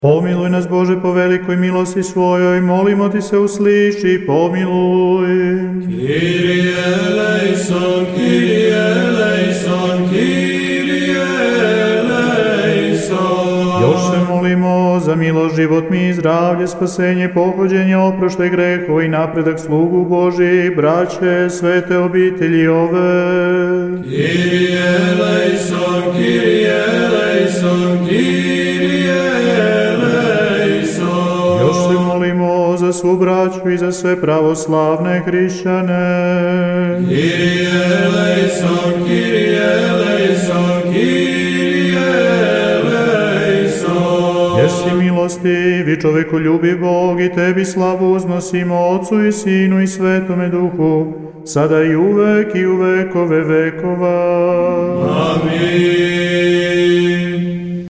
Pomiluj nas, Bože, po velikoj milosti svojoj, molimo ti se, usliši, pomiluj. Kyrie eleison, Kyrie eleison, Kyrie eleison. Još se molimo za milost, život mi, zdravlje, spasenje, pohođenje, oproštaj grehova i napredak slugu Božih, braće, svete obitelji ove. Kyrie eleison, Kyrie eleison, Kyrie eleison. Još se molimo za svu braću i za sve pravoslavne hrišćane. Kyrie eleison, Kyrie eleison, Kyrie eleison. Jer si milostivi, čovekoljubiv Bog, i tebi slavu uznosimo, Otcu i Sinu i Svetome Duhu, sada i uvek i u vekove vekova. Amin.